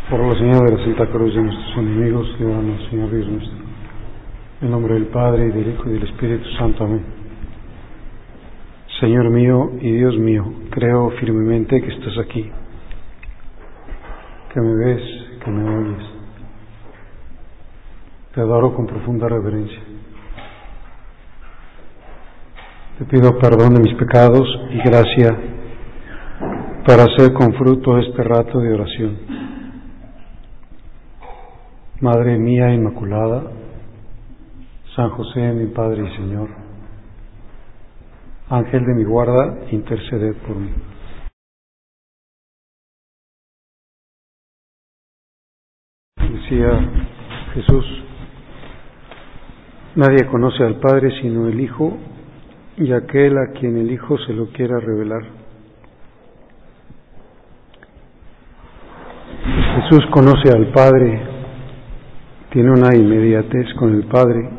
Por la señal de la Santa Cruz de nuestros enemigos, líbranos, Señor Dios nuestro. En nombre del Padre, y del Hijo, y del Espíritu Santo. Amén. Señor mío y Dios mío, creo firmemente que estás aquí, que me ves, que me oyes. Te adoro con profunda reverencia. Te pido perdón de mis pecados y gracia para hacer con fruto este rato de oración. Madre mía Inmaculada, San José, mi Padre y Señor, Ángel de mi guarda, interceded por mí. Decía Jesús: nadie conoce al Padre sino el Hijo y aquel a quien el Hijo se lo quiera revelar. Jesús conoce al Padre, tiene una inmediatez con el Padre,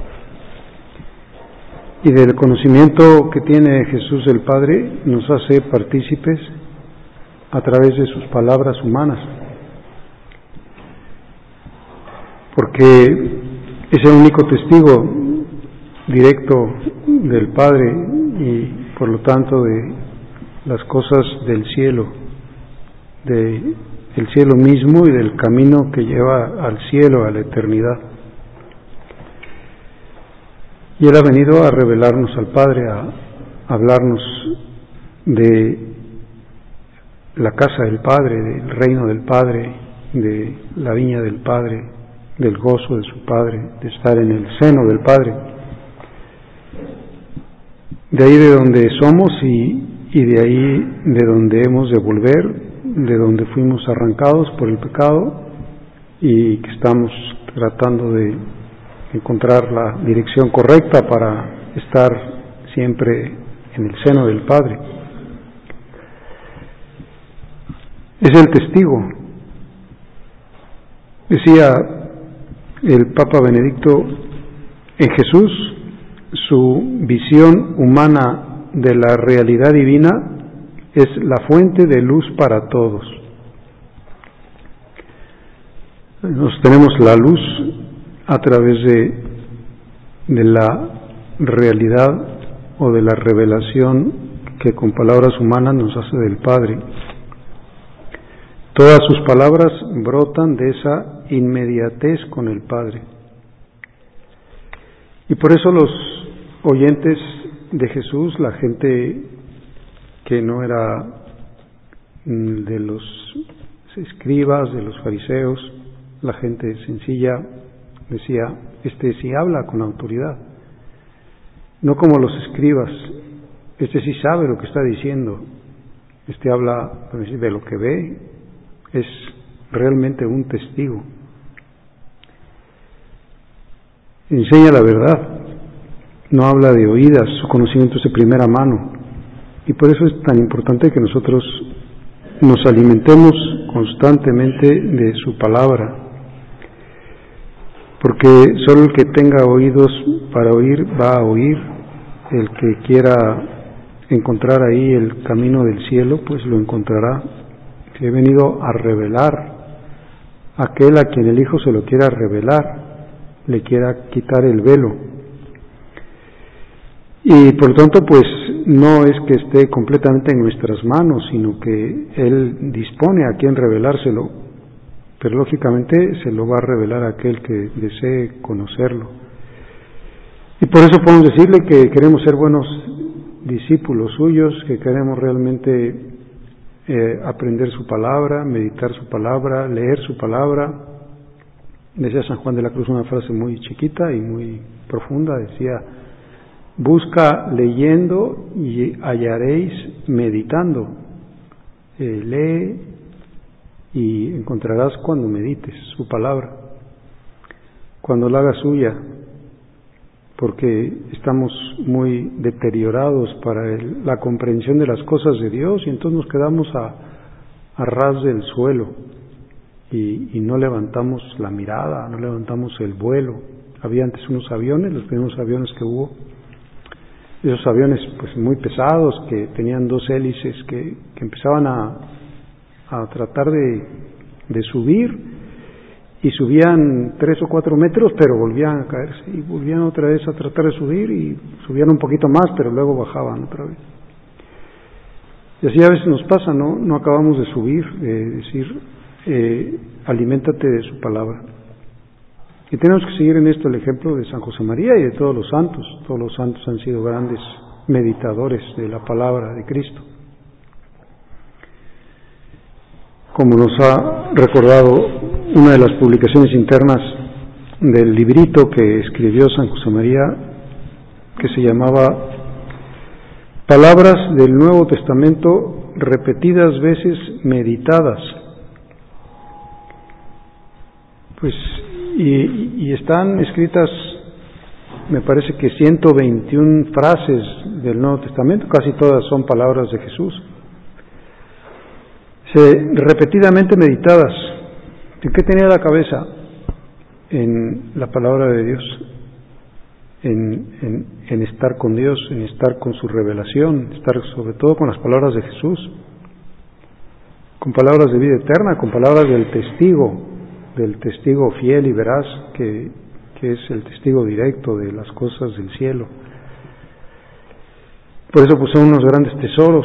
y del conocimiento que tiene Jesús del Padre nos hace partícipes a través de sus palabras humanas, porque es el único testigo directo del Padre y por lo tanto de las cosas del cielo, del cielo mismo y del camino que lleva al cielo, a la eternidad. Y Él ha venido a revelarnos al Padre, a hablarnos de la casa del Padre, del reino del Padre, de la viña del Padre, del gozo de su Padre, de estar en el seno del Padre. De ahí de donde somos y de ahí de donde hemos de volver, de donde fuimos arrancados por el pecado y que estamos tratando de encontrar la dirección correcta para estar siempre en el seno del Padre. Es el testigo. Decía el Papa Benedicto: en Jesús su visión humana de la realidad divina es la fuente de luz para todos. Nos tenemos la luz a través de la realidad o de la revelación que con palabras humanas nos hace del Padre. Todas sus palabras brotan de esa inmediatez con el Padre. Y por eso los oyentes de Jesús, la gente que no era de los escribas, de los fariseos, la gente sencilla, decía: este sí habla con autoridad, no como los escribas, este sí sabe lo que está diciendo, este habla de lo que ve, es realmente un testigo, enseña la verdad, no habla de oídas, su conocimiento es de primera mano. Y por eso es tan importante que nosotros nos alimentemos constantemente de su palabra, porque solo el que tenga oídos para oír va a oír. El que quiera encontrar ahí el camino del cielo, pues lo encontrará. Que he venido a revelar aquel a quien el Hijo se lo quiera revelar, le quiera quitar el velo. Y por lo tanto, pues no es que esté completamente en nuestras manos, sino que Él dispone a quien revelárselo, pero lógicamente se lo va a revelar a aquel que desee conocerlo. Y por eso podemos decirle que queremos ser buenos discípulos suyos, que queremos realmente aprender su palabra, meditar su palabra, leer su palabra. Decía San Juan de la Cruz una frase muy chiquita y muy profunda, decía: busca leyendo y hallaréis meditando. Lee y encontrarás cuando medites su palabra, cuando la hagas suya, porque estamos muy deteriorados para la comprensión de las cosas de Dios y entonces nos quedamos a ras del suelo y no levantamos la mirada, no levantamos el vuelo. Había antes unos aviones, los primeros aviones que hubo, esos aviones pues muy pesados que tenían dos hélices que empezaban a tratar de de subir, y subían 3 o 4 metros, pero volvían a caerse, y volvían otra vez a tratar de subir, y subían un poquito más, pero luego bajaban otra vez. Y así a veces nos pasa, no acabamos de subir, de decir, aliméntate de su palabra. Y tenemos que seguir en esto el ejemplo de San José María y de todos los santos. Todos los santos han sido grandes meditadores de la palabra de Cristo. Como nos ha recordado una de las publicaciones internas del librito que escribió San José María, que se llamaba Palabras del Nuevo Testamento repetidas veces meditadas. Pues, y están escritas, me parece que 121 frases del Nuevo Testamento, casi todas son palabras de Jesús. Repetidamente meditadas. ¿En qué tenía la cabeza? En la palabra de Dios. En estar con Dios, en estar con su revelación, estar sobre todo con las palabras de Jesús, con palabras de vida eterna, con palabras del testigo fiel y veraz, que es el testigo directo de las cosas del cielo. Por eso pues son unos grandes tesoros.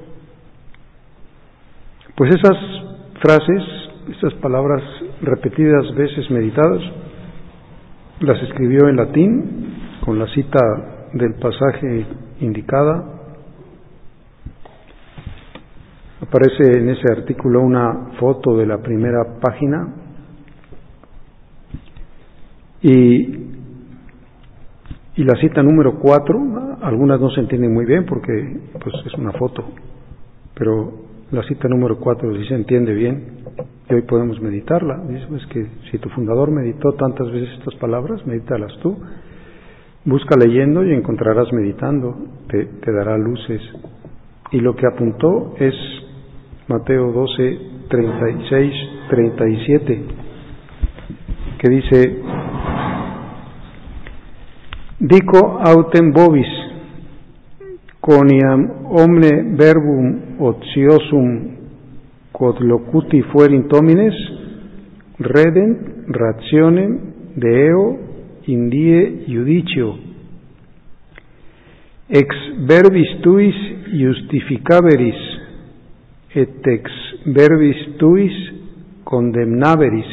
Pues esas frases, esas palabras repetidas veces meditadas, las escribió en latín, con la cita del pasaje indicada. Aparece en ese artículo una foto de la primera página y la cita número 4, algunas no se entienden muy bien porque pues es una foto, pero la cita número 4 sí se entiende bien y hoy podemos meditarla. Dice pues que si tu fundador meditó tantas veces estas palabras, medítalas tú. Busca leyendo y encontrarás meditando, te dará luces. Y lo que apuntó es Mateo 12, 36, 37, que dice: Dico autem vobis, quoniam omne verbum ociosum quod locuti fuerint homines, redent rationem Deo in die iudicio, ex verbis tuis justificaveris, et ex verbis tuis condemnaveris.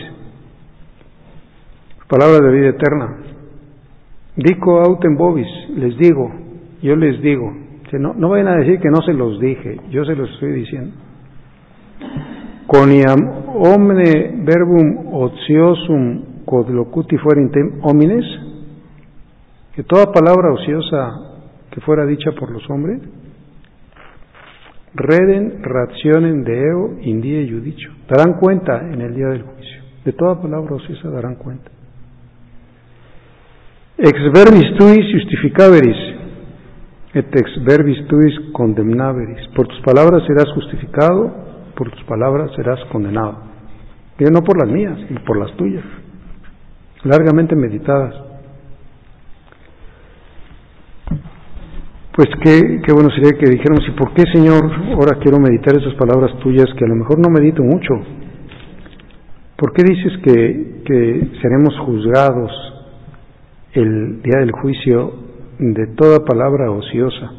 Palabra de vida eterna. Dico autem vobis, les digo, yo les digo. No vayan a decir que no se los dije, yo se los estoy diciendo. Quoniam omne verbum ociosum quod locuti fuerint homines, que toda palabra ociosa que fuera dicha por los hombres, redent rationem Deo in die iudicio, darán cuenta en el día del juicio. De toda palabra ociosa darán cuenta. Ex verbis tuis justificaveris, et ex verbis tuis condemnaveris. Por tus palabras serás justificado, por tus palabras serás condenado. Pero no por las mías, sino por las tuyas, largamente meditadas. Pues qué bueno sería que dijéramos: ¿y por qué, Señor, ahora quiero meditar esas palabras tuyas que a lo mejor no medito mucho? ¿Por qué dices que seremos juzgados el día del juicio de toda palabra ociosa?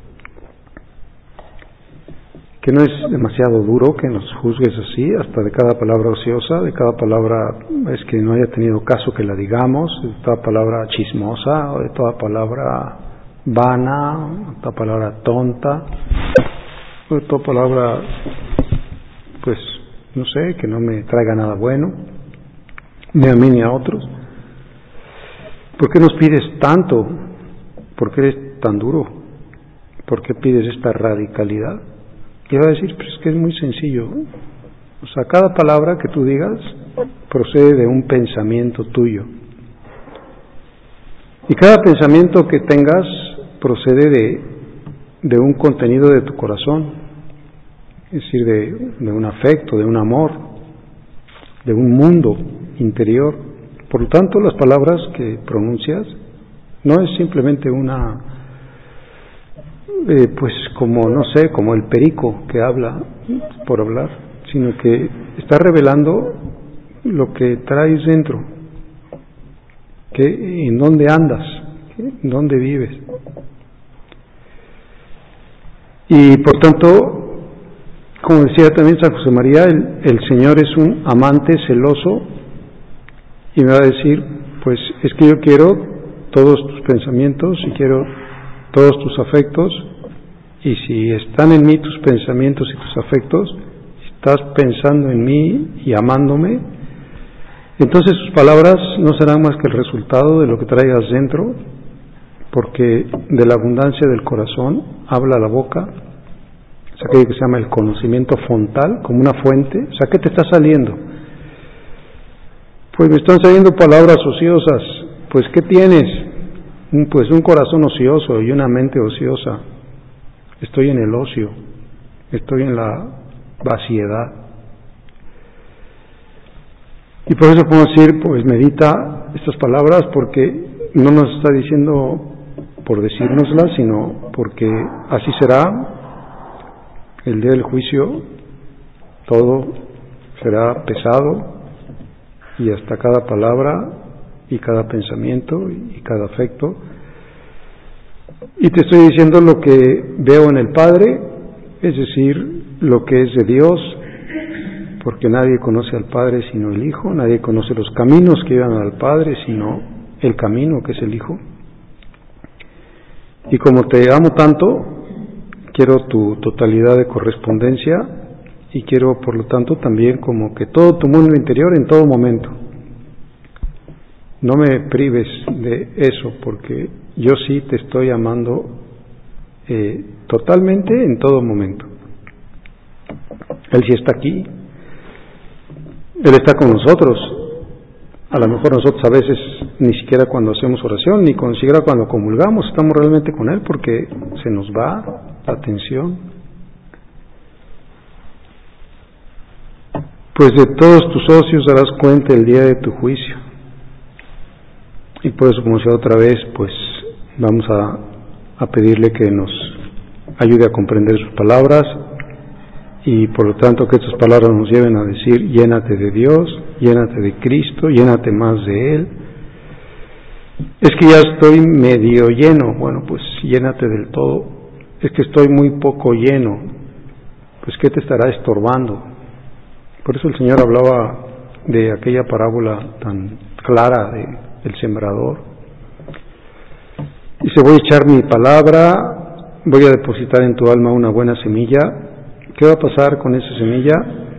Que no es demasiado duro que nos juzgues así, hasta de cada palabra ociosa, de cada palabra es que no haya tenido caso que la digamos, de toda palabra chismosa, o de toda palabra vana, de toda palabra tonta, o de toda palabra, pues, no sé, que no me traiga nada bueno, ni a mí ni a otros? ¿Por qué nos pides tanto? ¿Por qué eres tan duro? ¿Por qué pides esta radicalidad? Y va a decir, pues es que es muy sencillo. O sea, cada palabra que tú digas procede de un pensamiento tuyo. Y cada pensamiento que tengas procede de un contenido de tu corazón. Es decir, de un afecto, de un amor, de un mundo interior. Por lo tanto, las palabras que pronuncias no es simplemente una... pues como, no sé, como el perico que habla por hablar, sino que está revelando lo que traes dentro, en dónde andas, en dónde vives. Y por tanto, como decía también San José María, el Señor es un amante celoso y me va a decir, pues es que yo quiero todos tus pensamientos y quiero todos tus afectos, y si están en mí tus pensamientos y tus afectos, estás pensando en mí y amándome, entonces sus palabras no serán más que el resultado de lo que traigas dentro, porque de la abundancia del corazón habla la boca. Es aquello que se llama el conocimiento fontal, como una fuente. O sea, ¿qué te está saliendo? Pues me están saliendo palabras ociosas. Pues ¿qué tienes? Pues un corazón ocioso y una mente ociosa. Estoy en el ocio, estoy en la vaciedad. Y por eso podemos decir, pues medita estas palabras, porque no nos está diciendo por decírnoslas, sino porque así será el día del juicio. Todo será pesado, y hasta cada palabra y cada pensamiento y cada afecto. Y te estoy diciendo lo que veo en el Padre, es decir, lo que es de Dios, porque nadie conoce al Padre sino el Hijo, nadie conoce los caminos que llevan al Padre sino el camino que es el Hijo. Y como te amo tanto, quiero tu totalidad de correspondencia, y quiero por lo tanto también como que todo tu mundo interior en todo momento. No me prives de eso, porque yo sí te estoy amando totalmente en todo momento. Él sí está aquí, Él está con nosotros. A lo mejor nosotros a veces ni siquiera cuando hacemos oración, ni siquiera cuando comulgamos, estamos realmente con Él, porque se nos va la atención. Pues de todos tus ocios darás cuenta el día de tu juicio. Y por eso, como decía otra vez, pues vamos a pedirle que nos ayude a comprender sus palabras, y por lo tanto que estas palabras nos lleven a decir: llénate de Dios, llénate de Cristo, llénate más de Él. Es que ya estoy medio lleno. Bueno, pues llénate del todo. Es que estoy muy poco lleno. Pues ¿qué te estará estorbando? Por eso el Señor hablaba de aquella parábola tan clara del sembrador. Dice: voy a echar mi palabra, voy a depositar en tu alma una buena semilla. ¿Qué va a pasar con esa semilla?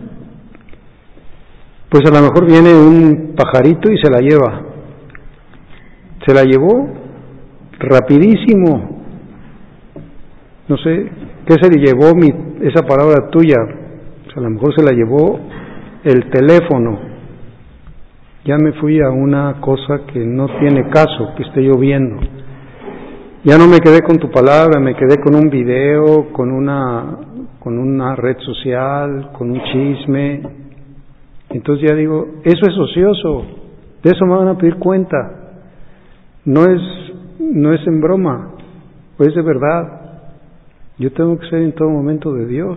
Pues a lo mejor viene un pajarito y se la lleva. Se la llevó rapidísimo. No sé, ¿qué se le llevó esa palabra tuya? Pues a lo mejor se la llevó el teléfono. Ya me fui a una cosa que no tiene caso que esté lloviendo. Ya no me quedé con tu palabra, me quedé con un video, con una red social, con un chisme. Entonces ya digo, eso es ocioso, de eso me van a pedir cuenta. No es en broma, es de verdad. Yo tengo que ser en todo momento de Dios,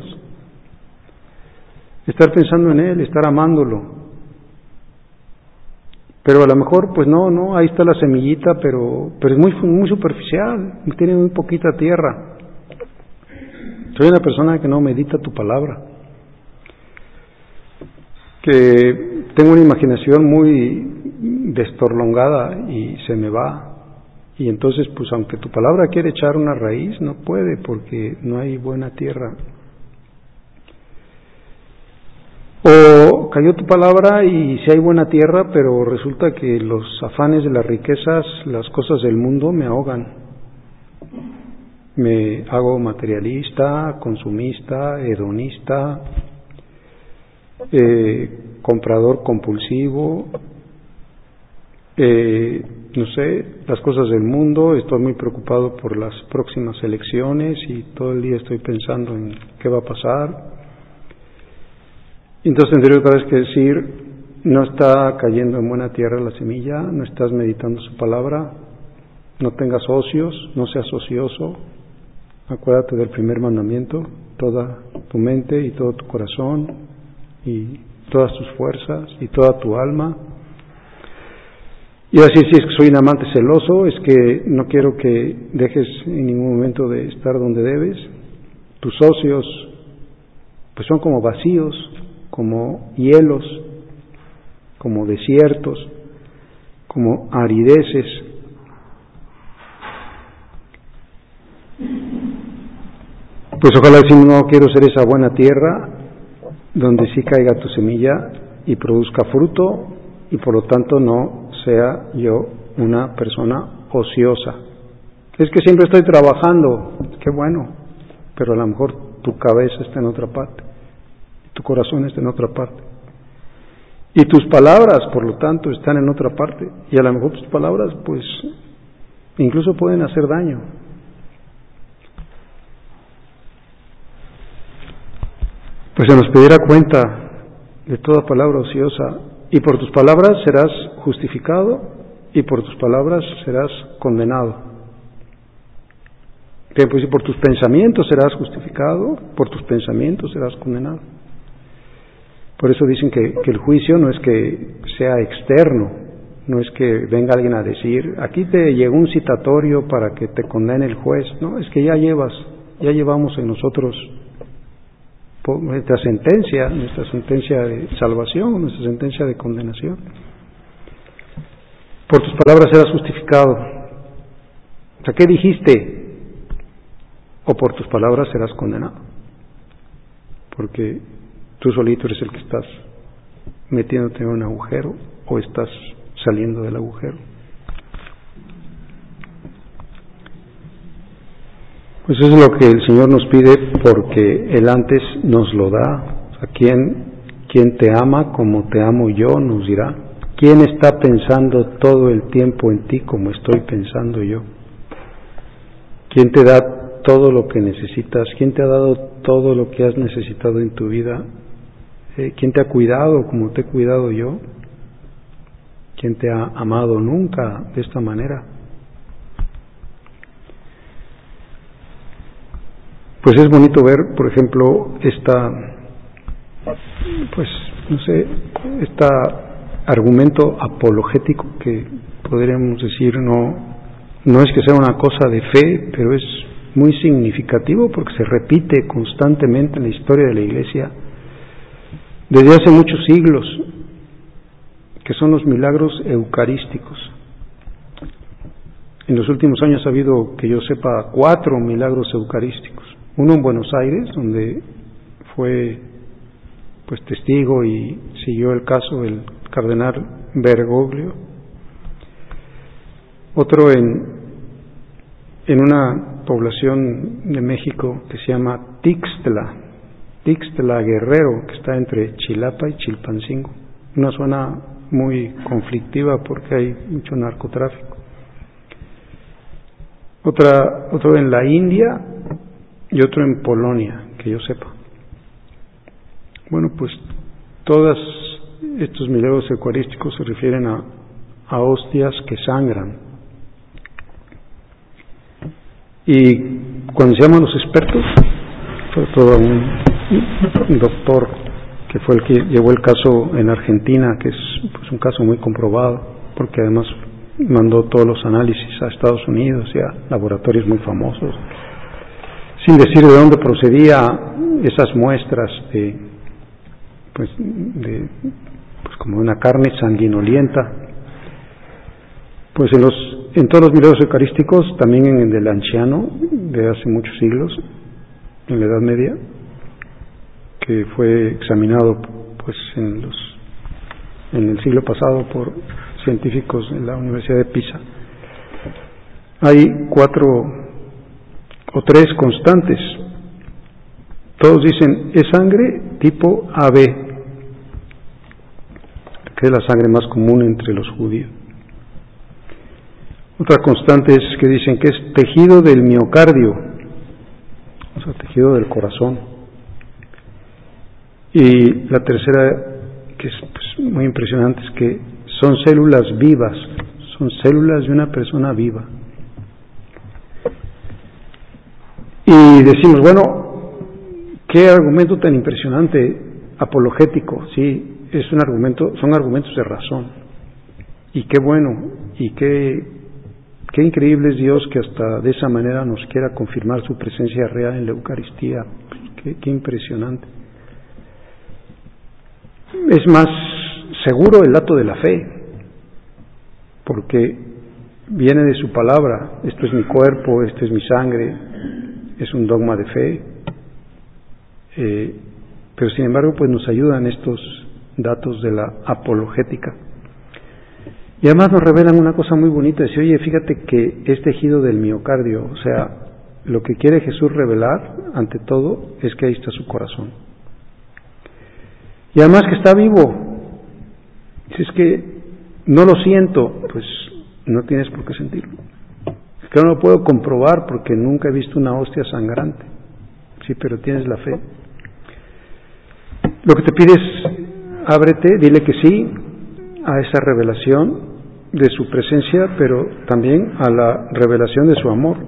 estar pensando en Él, estar amándolo. Pero a lo mejor, pues no, ahí está la semillita, pero es muy superficial, tiene muy poquita tierra. Soy una persona que no medita tu palabra, que tengo una imaginación muy destorlongada y se me va. Y entonces, pues aunque tu palabra quiere echar una raíz, no puede, porque no hay buena tierra. O cayó tu palabra y sí hay buena tierra, pero resulta que los afanes de las riquezas, las cosas del mundo me ahogan. Me hago materialista, consumista, hedonista, comprador compulsivo, no sé, las cosas del mundo. Estoy muy preocupado por las próximas elecciones y todo el día estoy pensando en qué va a pasar. Entonces tendría otra vez que decir: no está cayendo en buena tierra la semilla, no estás meditando su palabra, no tengas ocios, no seas ocioso. Acuérdate del primer mandamiento: toda tu mente y todo tu corazón y todas tus fuerzas y toda tu alma. Y así, si es que soy un amante celoso, es que no quiero que dejes en ningún momento de estar donde debes. Tus socios pues son como vacíos, como hielos, como desiertos, como arideces. Pues ojalá decimos, no quiero ser esa buena tierra donde sí caiga tu semilla y produzca fruto, y por lo tanto no sea yo una persona ociosa. Es que siempre estoy trabajando, qué bueno, pero a lo mejor tu cabeza está en otra parte, tu corazón está en otra parte, y tus palabras, por lo tanto, están en otra parte, y a lo mejor tus palabras pues incluso pueden hacer daño. Pues se nos pedirá cuenta de toda palabra ociosa, y por tus palabras serás justificado, y por tus palabras serás condenado. Que pues si por tus pensamientos serás justificado, por tus pensamientos serás condenado. Por eso dicen que el juicio no es que sea externo, no es que venga alguien a decir, aquí te llegó un citatorio para que te condene el juez, no, es que ya llevamos en nosotros nuestra sentencia de salvación, nuestra sentencia de condenación. Por tus palabras serás justificado. O sea, ¿qué dijiste? O por tus palabras serás condenado. Porque tú solito eres el que estás metiéndote en un agujero o estás saliendo del agujero. Pues eso es lo que el Señor nos pide, porque Él antes nos lo da. O sea, ¿quién te ama como te amo yo? Nos dirá. ¿Quién está pensando todo el tiempo en ti como estoy pensando yo? ¿Quién te da todo lo que necesitas? ¿Quién te ha dado todo lo que has necesitado en tu vida? ¿Quién te ha cuidado como te he cuidado yo? ¿Quién te ha amado nunca de esta manera? Pues es bonito ver, por ejemplo, este argumento apologético que podríamos decir no es que sea una cosa de fe, pero es muy significativo porque se repite constantemente en la historia de la Iglesia desde hace muchos siglos, que son los milagros eucarísticos. En los últimos años ha habido, que yo sepa, 4 milagros eucarísticos. Uno en Buenos Aires, donde fue pues testigo y siguió el caso el cardenal Bergoglio. Otro en una población de México que se llama Tixtla Guerrero, que está entre Chilapa y Chilpancingo, una zona muy conflictiva porque hay mucho narcotráfico. Otro en la India y otro en Polonia, que yo sepa. Bueno, pues todos estos milagros eucarísticos se refieren a hostias que sangran. Y cuando se llaman los expertos, fue todo un doctor que fue el que llevó el caso en Argentina, que es pues un caso muy comprobado, porque además mandó todos los análisis a Estados Unidos y a laboratorios muy famosos, sin decir de dónde procedía esas muestras pues como una carne sanguinolienta. Pues en todos los milagros eucarísticos, también en el del anciano de hace muchos siglos, en la Edad Media, que fue examinado pues en el siglo pasado por científicos en la Universidad de Pisa, hay 4 o 3 constantes. Todos dicen, es sangre tipo AB, que es la sangre más común entre los judíos. Otra constante es que dicen que es tejido del miocardio, o sea, tejido del corazón. Y la tercera, que es pues muy impresionante, es que son células vivas, son células de una persona viva. Y decimos, bueno, qué argumento tan impresionante. apologético, sí, es un argumento, son argumentos de razón. Y qué bueno, y qué increíble es Dios que hasta de esa manera nos quiera confirmar su presencia real en la Eucaristía. Qué impresionante. Es más seguro el dato de la fe, porque viene de su palabra. Esto es mi cuerpo, esto es mi sangre, es un dogma de fe. Pero sin embargo, pues nos ayudan estos datos de la apologética. Y además nos revelan una cosa muy bonita. Dice, oye, fíjate que es tejido del miocardio. O sea, lo que quiere Jesús revelar, ante todo, es que ahí está su corazón. Y además que está vivo. Si es que no lo siento, pues no tienes por qué sentirlo. Es que no lo puedo comprobar porque nunca he visto una hostia sangrante. Sí, pero tienes la fe. Lo que te pide es, ábrete, dile que sí a esa revelación de su presencia, pero también a la revelación de su amor.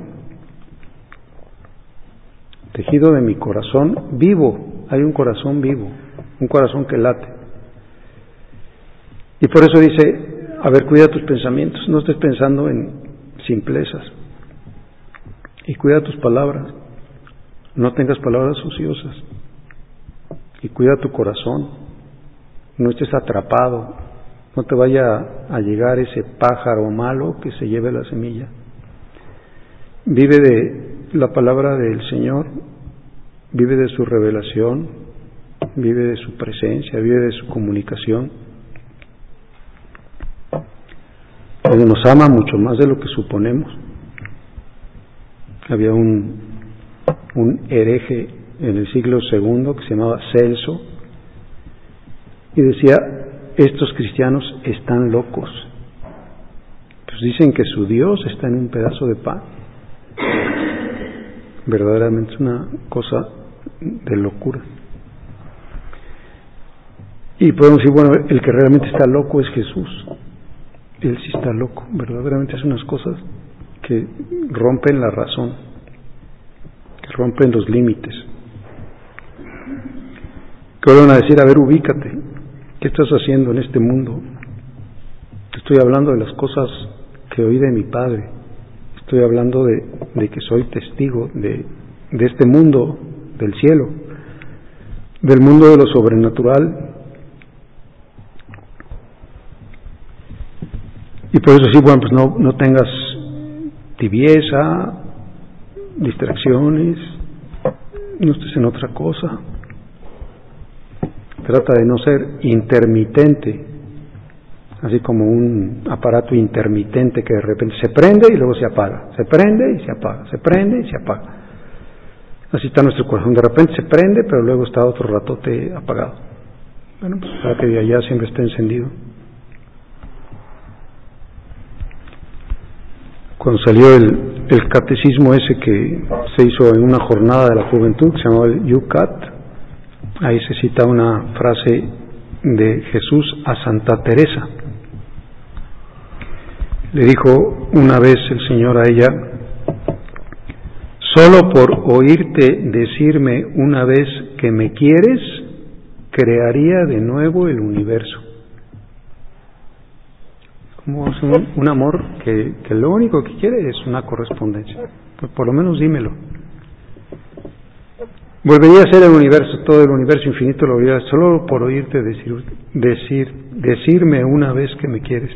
Tejido de mi corazón vivo, hay un corazón vivo, un corazón que late. Y por eso dice, a ver, cuida tus pensamientos, no estés pensando en simplezas. Y cuida tus palabras, no tengas palabras ociosas. Y cuida tu corazón, no estés atrapado, no te vaya a llegar ese pájaro malo que se lleve la semilla. Vive de la palabra del Señor, vive de su revelación, vive de su presencia, vive de su comunicación. Él nos ama mucho más de lo que suponemos. Había un hereje en el siglo II que se llamaba Celso y decía, estos cristianos están locos. Pues dicen que su Dios está en un pedazo de pan. Verdaderamente es una cosa de locura. Y podemos decir, bueno, el que realmente está loco es Jesús. Él sí está loco. Verdaderamente hace unas cosas que rompen la razón, que rompen los límites. Que van a decir, a ver, ubícate, ¿qué estás haciendo en este mundo? Te estoy hablando de las cosas que oí de mi Padre, estoy hablando de que soy testigo de este mundo del cielo, del mundo de lo sobrenatural. Y por eso sí, bueno, pues no tengas tibieza, distracciones, no estés en otra cosa. Trata de no ser intermitente, así como un aparato intermitente que de repente se prende y luego se apaga, se prende y se apaga, se prende y se apaga. Así está nuestro corazón, de repente se prende, pero luego está otro ratote apagado. Bueno, pues para que de allá siempre esté encendido. Cuando salió el catecismo ese que se hizo en una jornada de la juventud, que se llamaba el Yucat, ahí se cita una frase de Jesús a Santa Teresa. Le dijo una vez el Señor a ella, solo por oírte decirme una vez que me quieres, crearía de nuevo el universo. Como un amor que lo único que quiere es una correspondencia. Pues por lo menos dímelo. Volvería a ser el universo, todo el universo infinito lo volvería solo por oírte decirme una vez que me quieres.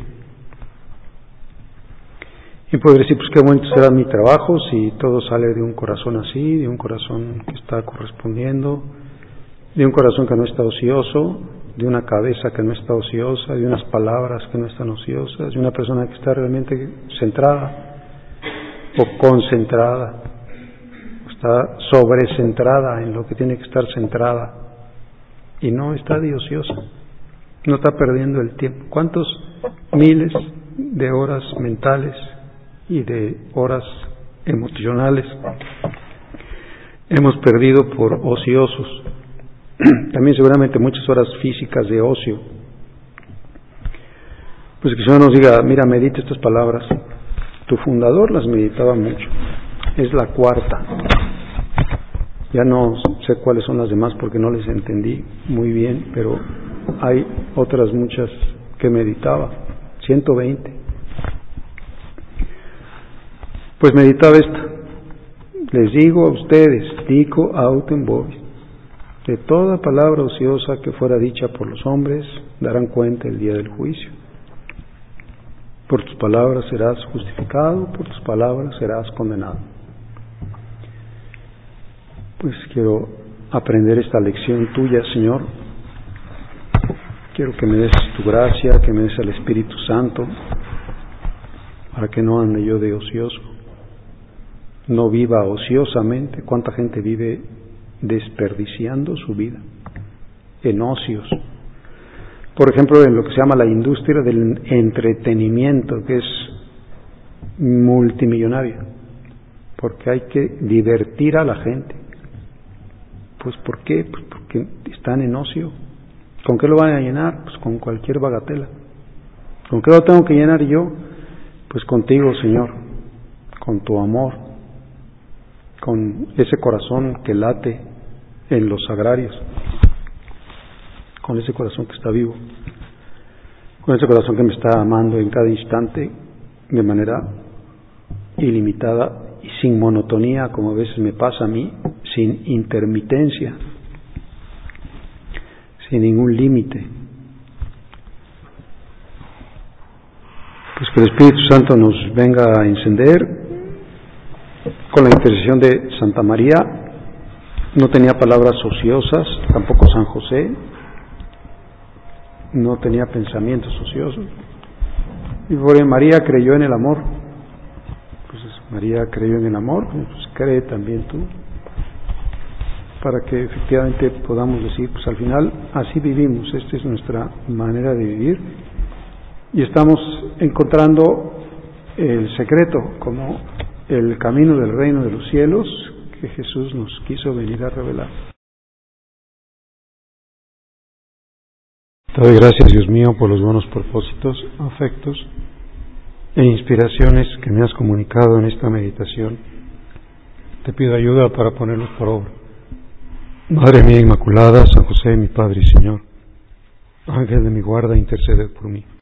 Y podría decir, pues qué bonito será mi trabajo si todo sale de un corazón así, de un corazón que está correspondiendo, de un corazón que no está ocioso, de una cabeza que no está ociosa, de unas palabras que no están ociosas, de una persona que está realmente centrada o concentrada, o está sobrecentrada en lo que tiene que estar centrada y no está de ociosa, no está perdiendo el tiempo. ¿Cuántos miles de horas mentales y de horas emocionales hemos perdido por ociosos? También seguramente muchas horas físicas de ocio. Pues que el Señor nos diga, mira, medita estas palabras. Tu fundador las meditaba mucho. Es la cuarta. Ya no sé cuáles son las demás porque no les entendí muy bien, pero hay otras muchas que meditaba, 120. Pues meditaba esta: les digo a ustedes, dico autem vobis, de toda palabra ociosa que fuera dicha por los hombres, darán cuenta el día del juicio. Por tus palabras serás justificado, por tus palabras serás condenado. Pues quiero aprender esta lección tuya, Señor. Quiero que me des tu gracia, que me des el Espíritu Santo, para que no ande yo de ocioso, no viva ociosamente. ¿Cuánta gente vive desperdiciando su vida en ocios? Por ejemplo, en lo que se llama la industria del entretenimiento, que es multimillonaria, porque hay que divertir a la gente. Pues ¿por qué? Pues porque están en ocio. ¿Con qué lo van a llenar? Pues con cualquier bagatela. ¿Con qué lo tengo que llenar yo? Pues contigo, Señor, con tu amor, con ese corazón que late en los sagrarios, con ese corazón que está vivo, con ese corazón que me está amando en cada instante de manera ilimitada y sin monotonía, como a veces me pasa a mí, sin intermitencia, sin ningún límite. Pues que el Espíritu Santo nos venga a encender con la intercesión de Santa María. No tenía palabras ociosas, tampoco San José, no tenía pensamientos ociosos. Y porque María creyó en el amor, pues María creyó en el amor, pues cree también tú, para que efectivamente podamos decir, pues al final así vivimos, esta es nuestra manera de vivir, y estamos encontrando el secreto como el camino del reino de los cielos que Jesús nos quiso venir a revelar. Te doy gracias, Dios mío, por los buenos propósitos, afectos e inspiraciones que me has comunicado en esta meditación. Te pido ayuda para ponerlos por obra. Madre mía Inmaculada, San José, mi Padre y Señor, Ángel de mi guarda, intercede por mí.